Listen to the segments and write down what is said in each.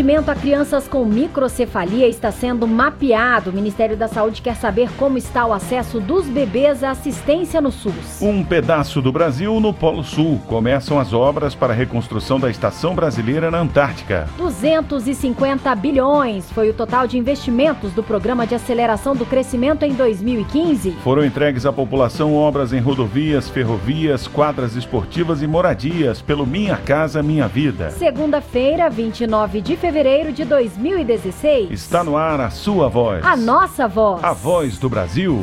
atendimento a crianças com microcefalia está sendo mapeado. O Ministério da Saúde quer saber como está o acesso dos bebês à assistência no SUS. Um pedaço do Brasil no Polo Sul. Começam as obras para a reconstrução da Estação Brasileira na Antártica. 250 bilhões foi o total de investimentos do Programa de Aceleração do Crescimento em 2015. Foram entregues à população obras em rodovias, ferrovias, quadras esportivas e moradias pelo Minha Casa Minha Vida. Segunda-feira, 29 de fevereiro de 2016. Está no ar a sua voz. A nossa voz. A voz do Brasil.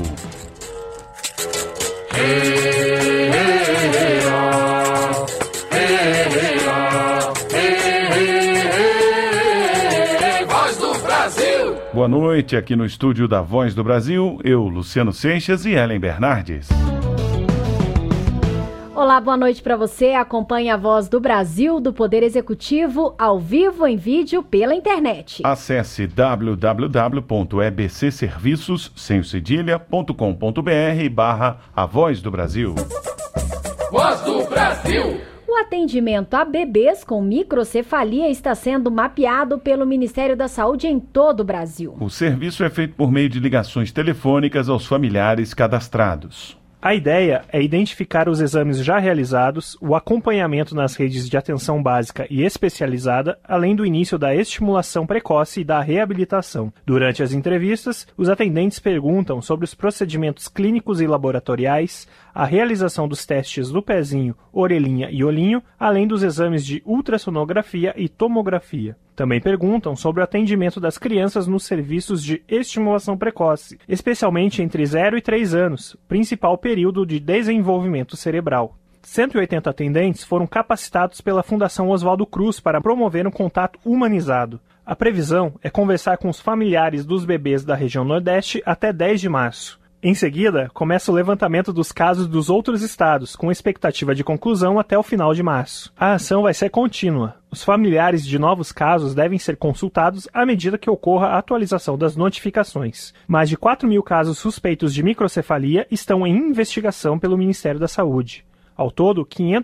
Voz do Brasil. Boa noite, aqui no estúdio da Voz do Brasil, eu, Luciano Seixas e Ellen Bernardes. Olá, boa noite para você. Acompanhe a Voz do Brasil, do Poder Executivo, ao vivo, em vídeo, pela internet. Acesse www.ebcserviços.com.br/A Voz do Brasil. Voz do Brasil. O atendimento a bebês com microcefalia está sendo mapeado pelo Ministério da Saúde em todo o Brasil. O serviço é feito por meio de ligações telefônicas aos familiares cadastrados. A ideia é identificar os exames já realizados, o acompanhamento nas redes de atenção básica e especializada, além do início da estimulação precoce e da reabilitação. Durante as entrevistas, os atendentes perguntam sobre os procedimentos clínicos e laboratoriais, a realização dos testes do pezinho, orelhinha e olhinho, além dos exames de ultrassonografia e tomografia. Também perguntam sobre o atendimento das crianças nos serviços de estimulação precoce, especialmente entre 0 e 3 anos, principal período de desenvolvimento cerebral. 180 atendentes foram capacitados pela Fundação Oswaldo Cruz para promover um contato humanizado. A previsão é conversar com os familiares dos bebês da região Nordeste até 10 de março. Em seguida, começa o levantamento dos casos dos outros estados, com expectativa de conclusão até o final de março. A ação vai ser contínua. Os familiares de novos casos devem ser consultados à medida que ocorra a atualização das notificações. Mais de 4.000 casos suspeitos de microcefalia estão em investigação pelo Ministério da Saúde. Ao todo,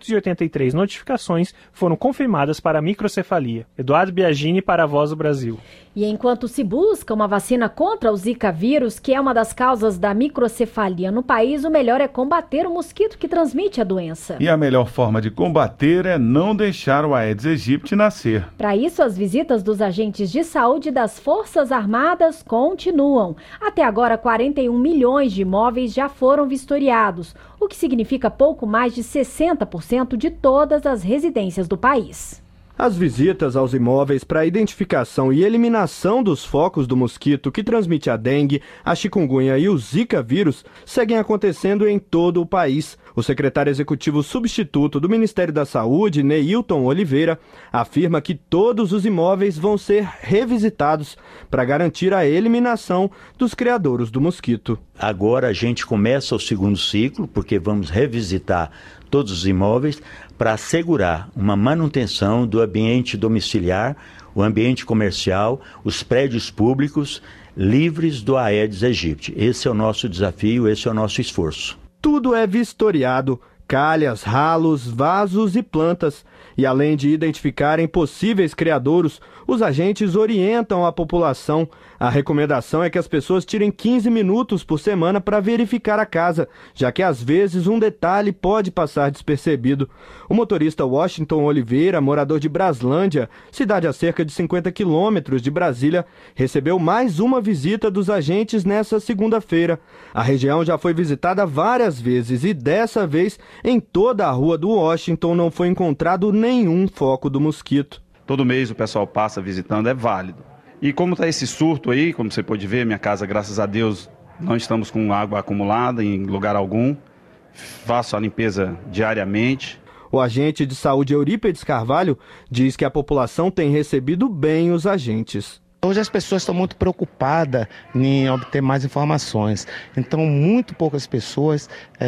583 notificações foram confirmadas para a microcefalia. Eduardo Biagini para a Voz do Brasil. E enquanto se busca uma vacina contra o Zika vírus, que é uma das causas da microcefalia no país, o melhor é combater o mosquito que transmite a doença. E a melhor forma de combater é não deixar o Aedes aegypti nascer. Para isso, as visitas dos agentes de saúde das Forças Armadas continuam. Até agora, 41 milhões de imóveis já foram vistoriados, o que significa pouco mais de 60% de todas as residências do país. As visitas aos imóveis para a identificação e eliminação dos focos do mosquito que transmite a dengue, a chikungunya e o Zika vírus seguem acontecendo em todo o país. O secretário executivo substituto do Ministério da Saúde, Neilton Oliveira, afirma que todos os imóveis vão ser revisitados para garantir a eliminação dos criadouros do mosquito. Agora a gente começa o segundo ciclo, porque vamos revisitar todos os imóveis para assegurar uma manutenção do ambiente domiciliar, o ambiente comercial, os prédios públicos livres do Aedes aegypti. Esse é o nosso desafio, esse é o nosso esforço. Tudo é vistoriado, calhas, ralos, vasos e plantas. E além de identificarem possíveis criadouros, os agentes orientam a população. A recomendação é que as pessoas tirem 15 minutos por semana para verificar a casa, já que às vezes um detalhe pode passar despercebido. O motorista Washington Oliveira, morador de Braslândia, cidade a cerca de 50 quilômetros de Brasília, recebeu mais uma visita dos agentes nessa segunda-feira. A região já foi visitada várias vezes e dessa vez, em toda a rua do Washington, não foi encontrado nenhum foco do mosquito. Todo mês o pessoal passa visitando, é válido. E como está esse surto aí, como você pode ver, minha casa, graças a Deus, não estamos com água acumulada em lugar algum. Faço a limpeza diariamente. O agente de saúde Eurípedes Carvalho diz que a população tem recebido bem os agentes. Hoje as pessoas estão muito preocupadas em obter mais informações, então muito poucas pessoas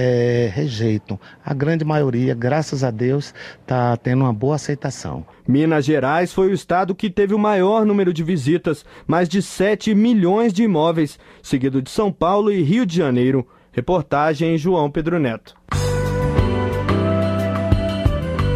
rejeitam. A grande maioria, graças a Deus, está tendo uma boa aceitação. Minas Gerais foi o estado que teve o maior número de visitas, mais de 7 milhões de imóveis, seguido de São Paulo e Rio de Janeiro. Reportagem João Pedro Neto.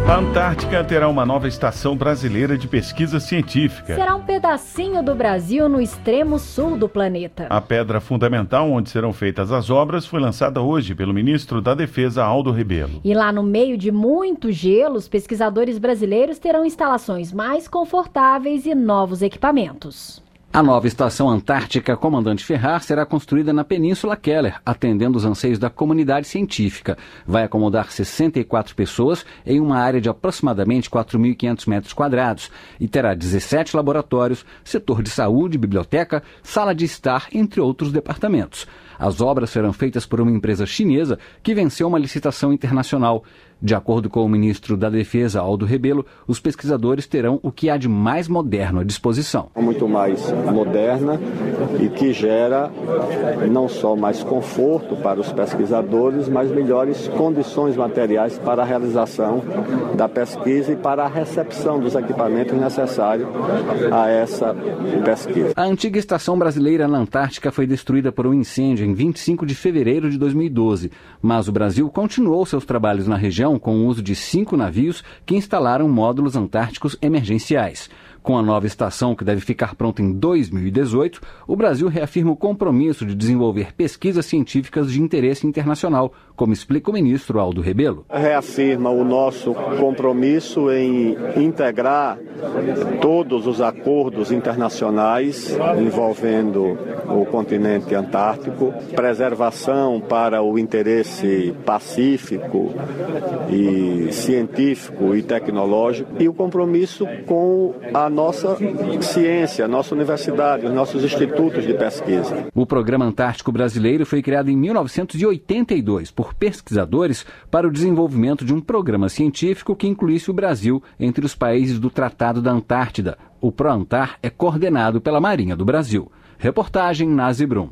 A Antártica terá uma nova estação brasileira de pesquisa científica. Será um pedacinho do Brasil no extremo sul do planeta. A pedra fundamental onde serão feitas as obras foi lançada hoje pelo ministro da Defesa, Aldo Rebelo. E lá no meio de muito gelo, os pesquisadores brasileiros terão instalações mais confortáveis e novos equipamentos. A nova estação antártica Comandante Ferrar será construída na Península Keller, atendendo os anseios da comunidade científica. Vai acomodar 64 pessoas em uma área de aproximadamente 4.500 metros quadrados e terá 17 laboratórios, setor de saúde, biblioteca, sala de estar, entre outros departamentos. As obras serão feitas por uma empresa chinesa que venceu uma licitação internacional. De acordo com o ministro da Defesa, Aldo Rebelo, os pesquisadores terão o que há de mais moderno à disposição. Muito mais moderna e que gera não só mais conforto para os pesquisadores, mas melhores condições materiais para a realização da pesquisa e para a recepção dos equipamentos necessários a essa pesquisa. A antiga estação brasileira na Antártica foi destruída por um incêndio em 25 de fevereiro de 2012, mas o Brasil continuou seus trabalhos na região com o uso de 5 navios que instalaram módulos antárticos emergenciais. Com a nova estação, que deve ficar pronta em 2018, o Brasil reafirma o compromisso de desenvolver pesquisas científicas de interesse internacional, como explica o ministro Aldo Rebelo. Reafirma o nosso compromisso em integrar todos os acordos internacionais envolvendo o continente antártico, preservação para o interesse pacífico e científico e tecnológico, e o compromisso com a nossa ciência, a nossa universidade, os nossos institutos de pesquisa. O Programa Antártico Brasileiro foi criado em 1982 por pesquisadores para o desenvolvimento de um programa científico que incluísse o Brasil entre os países do Tratado da Antártida. O ProAntar é coordenado pela Marinha do Brasil. Reportagem Nazi Brum.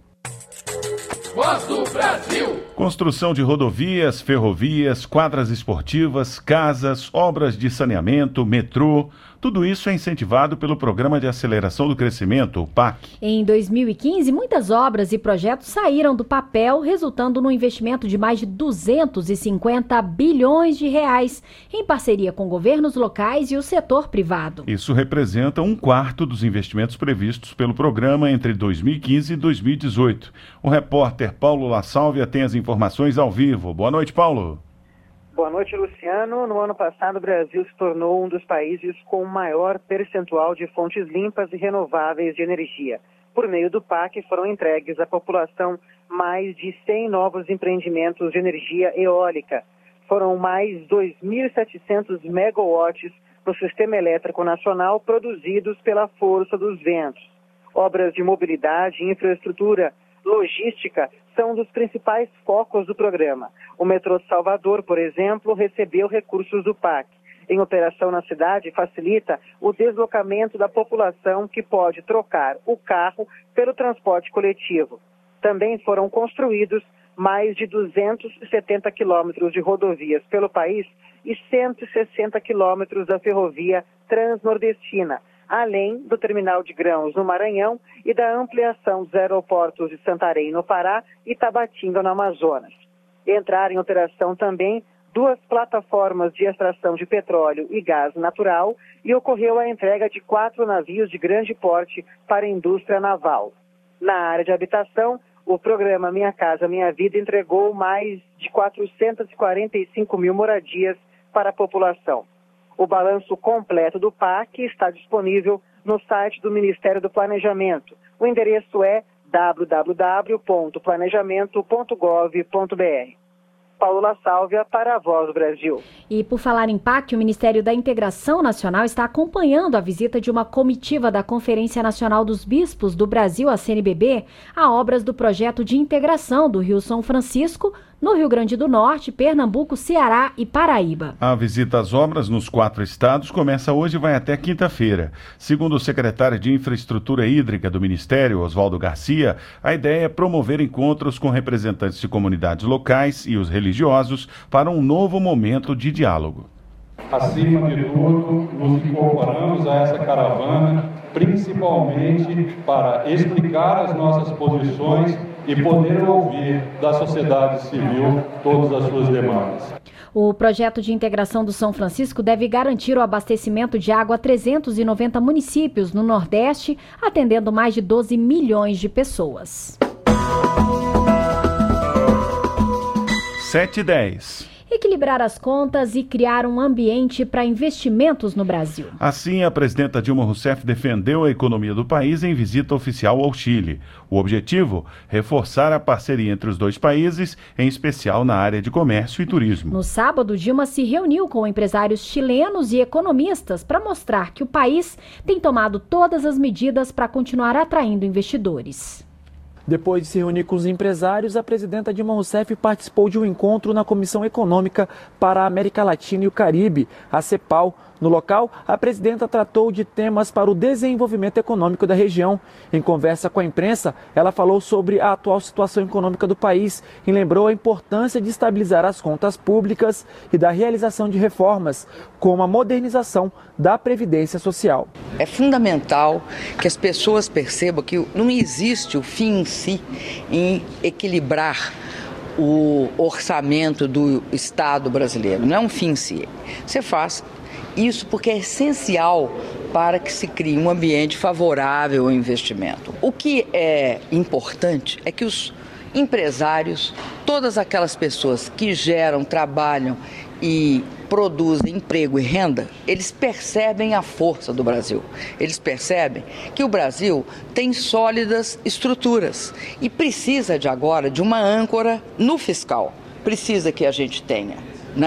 Voz do Brasil. Construção de rodovias, ferrovias, quadras esportivas, casas, obras de saneamento, metrô, tudo isso é incentivado pelo Programa de Aceleração do Crescimento, o PAC. Em 2015, muitas obras e projetos saíram do papel, resultando num investimento de mais de 250 bilhões de reais, em parceria com governos locais e o setor privado. Isso representa 1/4 dos investimentos previstos pelo programa entre 2015 e 2018. O repórter Paulo La Sálvia tem as informações ao vivo. Boa noite, Paulo. Boa noite, Luciano. No ano passado, o Brasil se tornou um dos países com o maior percentual de fontes limpas e renováveis de energia. Por meio do PAC, foram entregues à população mais de 100 novos empreendimentos de energia eólica. Foram mais 2.700 megawatts no Sistema Elétrico Nacional produzidos pela Força dos Ventos. Obras de mobilidade, infraestrutura, logística são um dos principais focos do programa. O metrô de Salvador, por exemplo, recebeu recursos do PAC. Em operação na cidade, facilita o deslocamento da população que pode trocar o carro pelo transporte coletivo. Também foram construídos mais de 270 quilômetros de rodovias pelo país e 160 quilômetros da ferrovia transnordestina, além do terminal de grãos no Maranhão e da ampliação dos aeroportos de Santarém, no Pará, e Tabatinga, no Amazonas. Entraram em operação também 2 plataformas de extração de petróleo e gás natural e ocorreu a entrega de 4 navios de grande porte para a indústria naval. Na área de habitação, o programa Minha Casa Minha Vida entregou mais de 445 mil moradias para a população. O balanço completo do PAC está disponível no site do Ministério do Planejamento. O endereço é www.planejamento.gov.br. Paulo La Sálvia para a Voz do Brasil. E por falar em PAC, o Ministério da Integração Nacional está acompanhando a visita de uma comitiva da Conferência Nacional dos Bispos do Brasil, a CNBB, a obras do projeto de integração do Rio São Francisco, no Rio Grande do Norte, Pernambuco, Ceará e Paraíba. A visita às obras nos 4 estados começa hoje e vai até quinta-feira. Segundo o secretário de Infraestrutura Hídrica do Ministério, Oswaldo Garcia, a ideia é promover encontros com representantes de comunidades locais e os religiosos para um novo momento de diálogo. Acima de tudo, nos incorporamos a essa caravana, principalmente para explicar as nossas posições e poder ouvir da sociedade civil todas as suas demandas. O projeto de integração do São Francisco deve garantir o abastecimento de água a 390 municípios no Nordeste, atendendo mais de 12 milhões de pessoas. 7h10. Equilibrar as contas e criar um ambiente para investimentos no Brasil. Assim, a presidenta Dilma Rousseff defendeu a economia do país em visita oficial ao Chile. O objetivo? Reforçar a parceria entre os dois países, em especial na área de comércio e turismo. No sábado, Dilma se reuniu com empresários chilenos e economistas para mostrar que o país tem tomado todas as medidas para continuar atraindo investidores. Depois de se reunir com os empresários, a presidenta Dilma Rousseff participou de um encontro na Comissão Econômica para a América Latina e o Caribe, a CEPAL. No local, a presidenta tratou de temas para o desenvolvimento econômico da região. Em conversa com a imprensa, ela falou sobre a atual situação econômica do país e lembrou a importância de estabilizar as contas públicas e da realização de reformas, como a modernização da Previdência Social. É fundamental que as pessoas percebam que não existe o fim em si em equilibrar o orçamento do Estado brasileiro. Não é um fim em si. Você faz isso porque é essencial para que se crie um ambiente favorável ao investimento. O que é importante é que os empresários, todas aquelas pessoas que geram, trabalham e produzem emprego e renda, eles percebem a força do Brasil. Eles percebem que o Brasil tem sólidas estruturas e precisa agora de uma âncora no fiscal. Precisa que a gente tenha,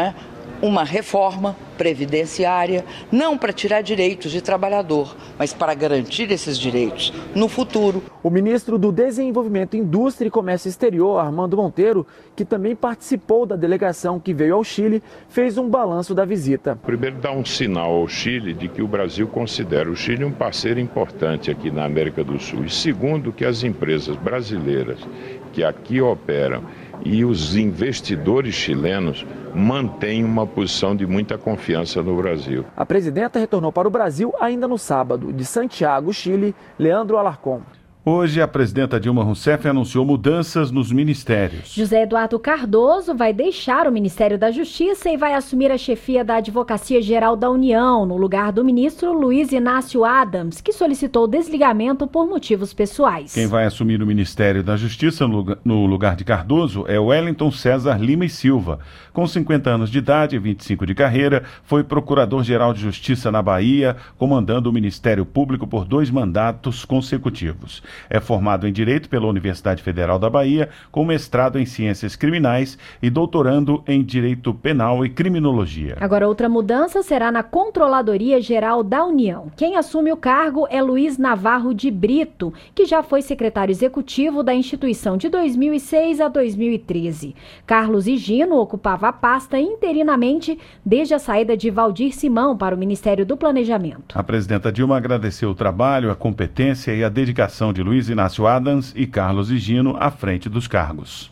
uma reforma previdenciária, não para tirar direitos de trabalhador, mas para garantir esses direitos no futuro. O ministro do Desenvolvimento, Indústria e Comércio Exterior, Armando Monteiro, que também participou da delegação que veio ao Chile, fez um balanço da visita. Primeiro, dá um sinal ao Chile de que o Brasil considera o Chile um parceiro importante aqui na América do Sul. E segundo, que as empresas brasileiras que aqui operam e os investidores chilenos mantêm uma posição de muita confiança no Brasil. A presidenta retornou para o Brasil ainda no sábado. De Santiago, Chile, Leandro Alarcón. Hoje, a presidenta Dilma Rousseff anunciou mudanças nos ministérios. José Eduardo Cardoso vai deixar o Ministério da Justiça e vai assumir a chefia da Advocacia Geral da União, no lugar do ministro Luiz Inácio Adams, que solicitou desligamento por motivos pessoais. Quem vai assumir o Ministério da Justiça no lugar de Cardoso é Wellington César Lima e Silva. Com 50 anos de idade e 25 de carreira, foi procurador-geral de Justiça na Bahia, comandando o Ministério Público por 2 mandatos consecutivos. É formado em Direito pela Universidade Federal da Bahia, com mestrado em Ciências Criminais e doutorando em Direito Penal e Criminologia. Agora, outra mudança será na Controladoria Geral da União. Quem assume o cargo é Luiz Navarro de Brito, que já foi secretário executivo da instituição de 2006 a 2013. Carlos Higino ocupava a pasta interinamente desde a saída de Valdir Simão para o Ministério do Planejamento. A presidenta Dilma agradeceu o trabalho, a competência e a dedicação de Luiz Inácio Adams e Carlos Higino à frente dos cargos.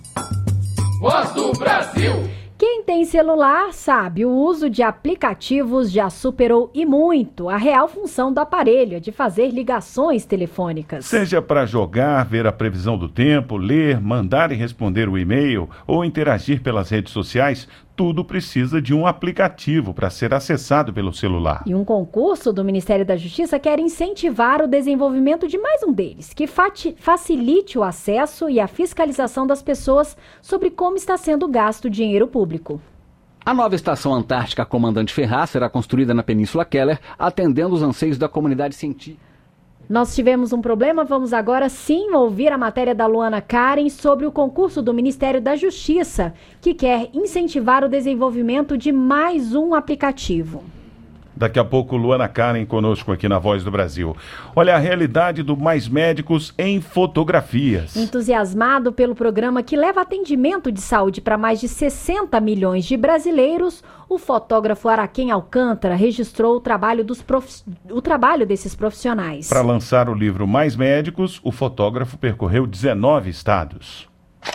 Voz do Brasil. Quem tem celular sabe, o uso de aplicativos já superou e muito a real função do aparelho, de fazer ligações telefônicas. Seja para jogar, ver a previsão do tempo, ler, mandar e responder o e-mail ou interagir pelas redes sociais, tudo precisa de um aplicativo para ser acessado pelo celular. E um concurso do Ministério da Justiça quer incentivar o desenvolvimento de mais um deles, que facilite o acesso e a fiscalização das pessoas sobre como está sendo gasto o dinheiro público. A nova estação antártica Comandante Ferraz será construída na Península Keller, atendendo os anseios da comunidade científica. Nós tivemos um problema, vamos agora sim ouvir a matéria da Luana Karen sobre o concurso do Ministério da Justiça, que quer incentivar o desenvolvimento de mais um aplicativo. Daqui a pouco, Luana Karen conosco aqui na Voz do Brasil. Olha a realidade do Mais Médicos em fotografias. Entusiasmado pelo programa que leva atendimento de saúde para mais de 60 milhões de brasileiros, o fotógrafo Araquém Alcântara registrou o trabalho desses profissionais. Para lançar o livro Mais Médicos, o fotógrafo percorreu 19 estados.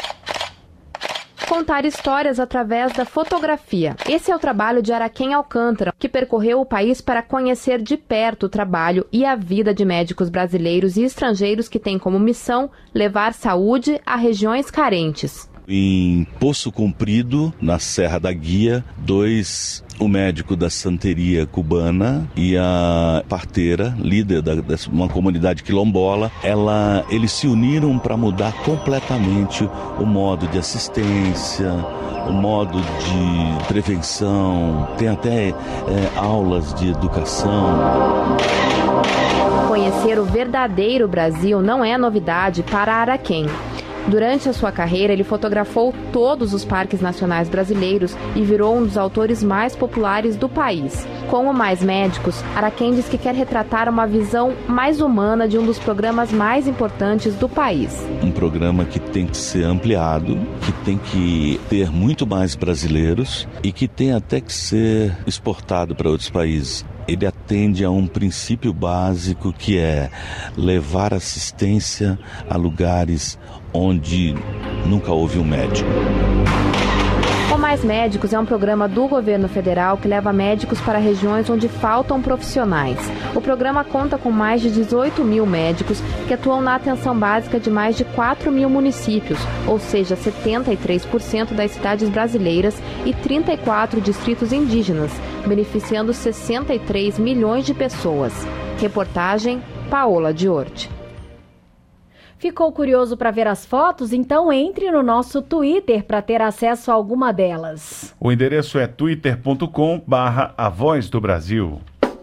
Contar histórias através da fotografia. Esse é o trabalho de Araquém Alcântara, que percorreu o país para conhecer de perto o trabalho e a vida de médicos brasileiros e estrangeiros que têm como missão levar saúde a regiões carentes. Em Poço Comprido, na Serra da Guia, o médico da santeria cubana e a parteira, líder de uma comunidade quilombola, eles se uniram para mudar completamente o modo de assistência, o modo de prevenção, tem até aulas de educação. Conhecer o verdadeiro Brasil não é novidade para Araquém. Durante a sua carreira, ele fotografou todos os parques nacionais brasileiros e virou um dos autores mais populares do país. Com o Mais Médicos, Araquém diz que quer retratar uma visão mais humana de um dos programas mais importantes do país. Um programa que tem que ser ampliado, que tem que ter muito mais brasileiros e que tem até que ser exportado para outros países. Ele atende a um princípio básico que é levar assistência a lugares onde nunca houve um médico. O Mais Médicos é um programa do governo federal que leva médicos para regiões onde faltam profissionais. O programa conta com mais de 18 mil médicos que atuam na atenção básica de mais de 4 mil municípios, ou seja, 73% das cidades brasileiras e 34 distritos indígenas, beneficiando 63 milhões de pessoas. Reportagem Paola Diorti. Ficou curioso para ver as fotos? Então entre no nosso Twitter para ter acesso a alguma delas. O endereço é twitter.com/A Voz do Brasil.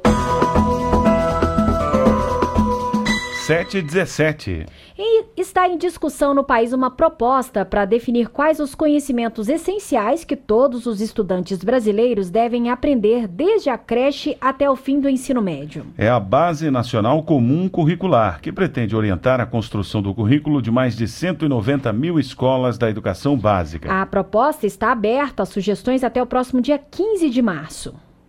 7h17. E está em discussão no país uma proposta para definir quais os conhecimentos essenciais que todos os estudantes brasileiros devem aprender desde a creche até o fim do ensino médio. É a Base Nacional Comum Curricular, que pretende orientar a construção do currículo de mais de 190 mil escolas da educação básica. A proposta está aberta a sugestões até o próximo dia 15 de março.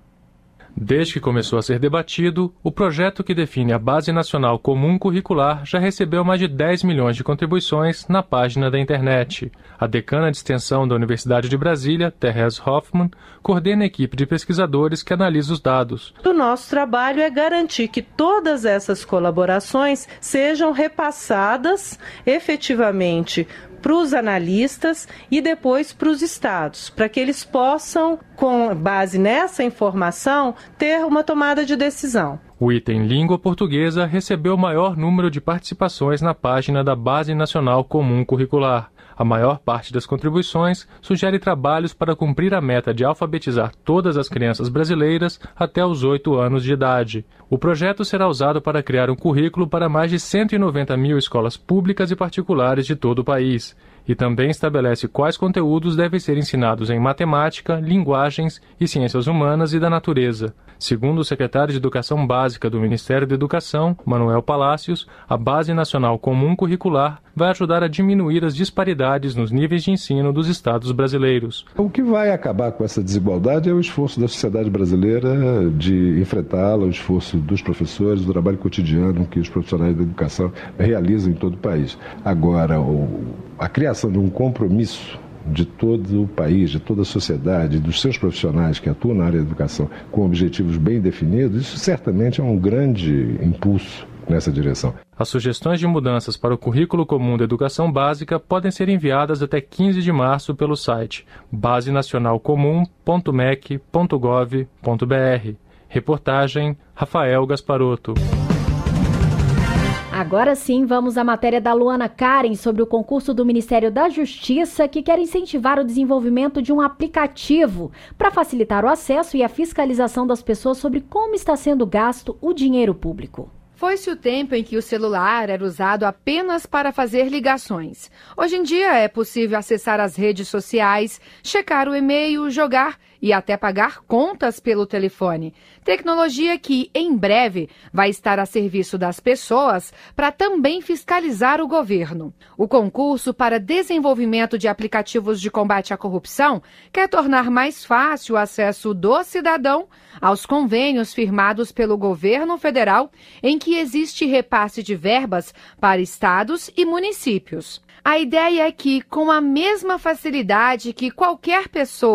Desde que começou a ser debatido, o projeto que define a Base Nacional Comum Curricular já recebeu mais de 10 milhões de contribuições na página da internet. A decana de extensão da Universidade de Brasília, Therese Hoffmann, coordena a equipe de pesquisadores que analisa os dados. O nosso trabalho é garantir que todas essas colaborações sejam repassadas efetivamente para os analistas e depois para os estados, para que eles possam, com base nessa informação, ter uma tomada de decisão. O item Língua Portuguesa recebeu o maior número de participações na página da Base Nacional Comum Curricular. A maior parte das contribuições sugere trabalhos para cumprir a meta de alfabetizar todas as crianças brasileiras até os 8 anos de idade. O projeto será usado para criar um currículo para mais de 190 mil escolas públicas e particulares de todo o país. E também estabelece quais conteúdos devem ser ensinados em matemática, linguagens e ciências humanas e da natureza. Segundo o secretário de Educação Básica do Ministério da Educação, Manuel Palácios, a Base Nacional Comum Curricular vai ajudar a diminuir as disparidades nos níveis de ensino dos estados brasileiros. O que vai acabar com essa desigualdade é o esforço da sociedade brasileira de enfrentá-la, o esforço dos professores, o trabalho cotidiano que os profissionais da educação realizam em todo o país. Agora, a criação de um compromisso de todo o país, de toda a sociedade, dos seus profissionais que atuam na área da educação com objetivos bem definidos, isso certamente é um grande impulso nessa direção. As sugestões de mudanças para o Currículo Comum da Educação Básica podem ser enviadas até 15 de março pelo site basenacionalcomum.mec.gov.br. Reportagem Rafael Gasparotto. Agora sim, vamos à matéria da Luana Karen sobre o concurso do Ministério da Justiça que quer incentivar o desenvolvimento de um aplicativo para facilitar o acesso e a fiscalização das pessoas sobre como está sendo gasto o dinheiro público. Foi-se o tempo em que o celular era usado apenas para fazer ligações. Hoje em dia é possível acessar as redes sociais, checar o e-mail, jogar e até pagar contas pelo telefone. Tecnologia que, em breve, vai estar a serviço das pessoas para também fiscalizar o governo. O concurso para desenvolvimento de aplicativos de combate à corrupção quer tornar mais fácil o acesso do cidadão aos convênios firmados pelo governo federal, em que existe repasse de verbas para estados e municípios. A ideia é que, com a mesma facilidade que qualquer pessoa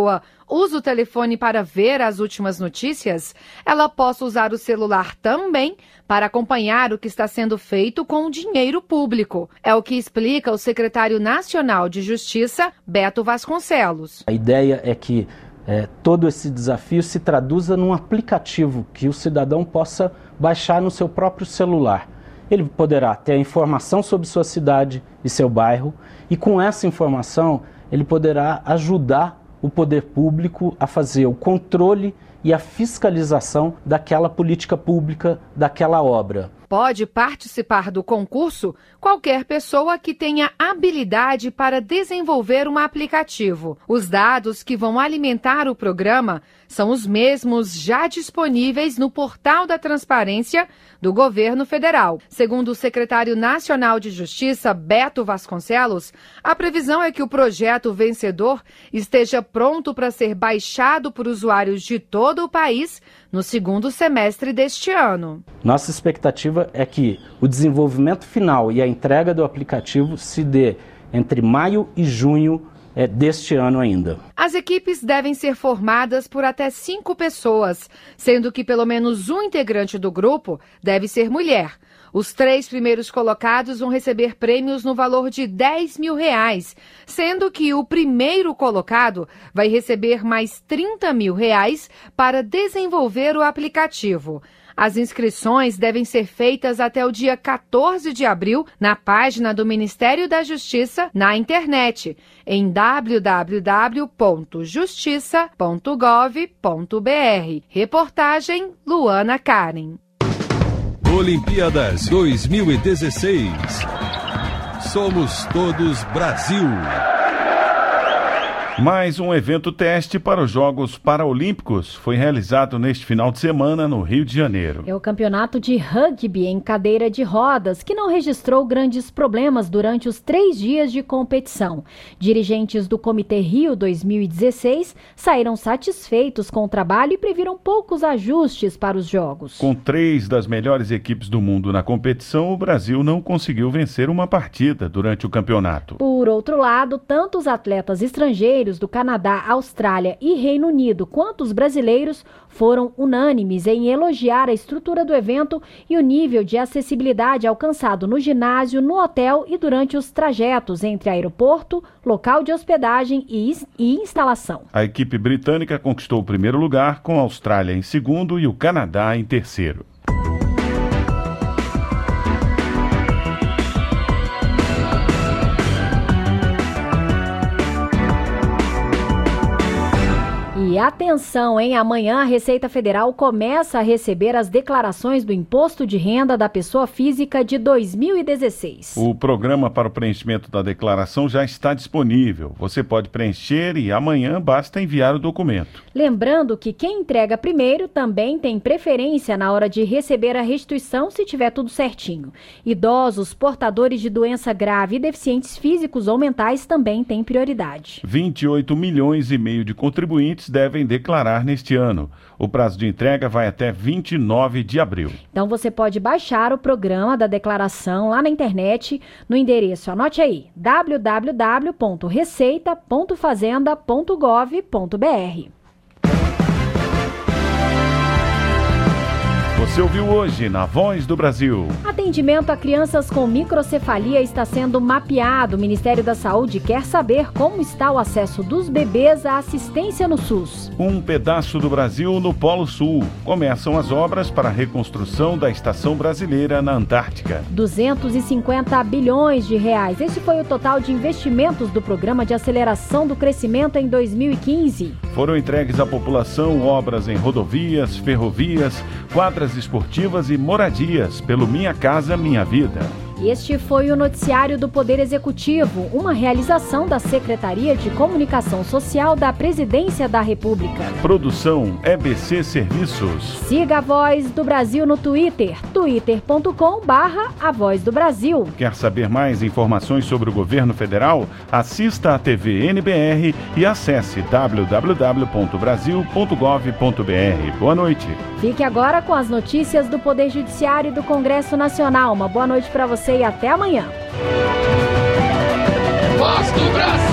usa o telefone para ver as últimas notícias, ela possa usar o celular também para acompanhar o que está sendo feito com o dinheiro público. É o que explica o secretário nacional de Justiça, Beto Vasconcelos. A ideia é que todo esse desafio se traduza num aplicativo que o cidadão possa baixar no seu próprio celular. Ele poderá ter a informação sobre sua cidade e seu bairro, e com essa informação ele poderá ajudar o poder público a fazer o controle e a fiscalização daquela política pública, daquela obra. Pode participar do concurso qualquer pessoa que tenha habilidade para desenvolver um aplicativo. Os dados que vão alimentar o programa são os mesmos já disponíveis no Portal da Transparência do Governo Federal. Segundo o secretário nacional de Justiça, Beto Vasconcelos, a previsão é que o projeto vencedor esteja pronto para ser baixado por usuários de todo o país no segundo semestre deste ano. Nossa expectativa é que o desenvolvimento final e a entrega do aplicativo se dê entre maio e junho deste ano ainda. As equipes devem ser formadas por até 5 pessoas, sendo que pelo menos um integrante do grupo deve ser mulher. Os 3 primeiros colocados vão receber prêmios no valor de R$10 mil, sendo que o primeiro colocado vai receber mais R$30 mil para desenvolver o aplicativo. As inscrições devem ser feitas até o dia 14 de abril na página do Ministério da Justiça na internet, em www.justiça.gov.br. Reportagem Luana Karen. Olimpíadas 2016. Somos todos Brasil. Mais um evento teste para os Jogos Paralímpicos foi realizado neste final de semana no Rio de Janeiro. É o campeonato de rugby em cadeira de rodas, que não registrou grandes problemas durante os 3 dias de competição. Dirigentes do Comitê Rio 2016 saíram satisfeitos com o trabalho e previram poucos ajustes para os Jogos. Com 3 das melhores equipes do mundo na competição, o Brasil não conseguiu vencer uma partida durante o campeonato. Por outro lado, tanto os atletas estrangeiros do Canadá, Austrália e Reino Unido, quanto os brasileiros, foram unânimes em elogiar a estrutura do evento e o nível de acessibilidade alcançado no ginásio, no hotel e durante os trajetos entre aeroporto, local de hospedagem e instalação. A equipe britânica conquistou o primeiro lugar, com a Austrália em segundo e o Canadá em terceiro. E atenção, hein? Amanhã a Receita Federal começa a receber as declarações do Imposto de Renda da Pessoa Física de 2016. O programa para o preenchimento da declaração já está disponível. Você pode preencher e amanhã basta enviar o documento. Lembrando que quem entrega primeiro também tem preferência na hora de receber a restituição se tiver tudo certinho. Idosos, portadores de doença grave e deficientes físicos ou mentais também têm prioridade. 28 milhões e meio de contribuintes devem declarar neste ano. O prazo de entrega vai até 29 de abril. Então você pode baixar o programa da declaração lá na internet no endereço, anote aí, www.receita.fazenda.gov.br. Você ouviu hoje na Voz do Brasil. Atendimento a crianças com microcefalia está sendo mapeado. O Ministério da Saúde quer saber como está o acesso dos bebês à assistência no SUS. Um pedaço do Brasil no Polo Sul. Começam as obras para a reconstrução da Estação Brasileira na Antártica. 250 bilhões de reais. Esse foi o total de investimentos do Programa de Aceleração do Crescimento em 2015. Foram entregues à população obras em rodovias, ferrovias, quadras esportivas e moradias pelo Minha Casa Minha Vida. Este foi o Noticiário do Poder Executivo, uma realização da Secretaria de Comunicação Social da Presidência da República. Produção EBC Serviços. Siga a Voz do Brasil no Twitter, twitter.com/A Voz do Brasil. Quer saber mais informações sobre o governo federal? Assista à TV NBR e acesse www.brasil.gov.br. Boa noite. Fique agora com as notícias do Poder Judiciário e do Congresso Nacional. Uma boa noite para você e até amanhã. Voz do Brasil.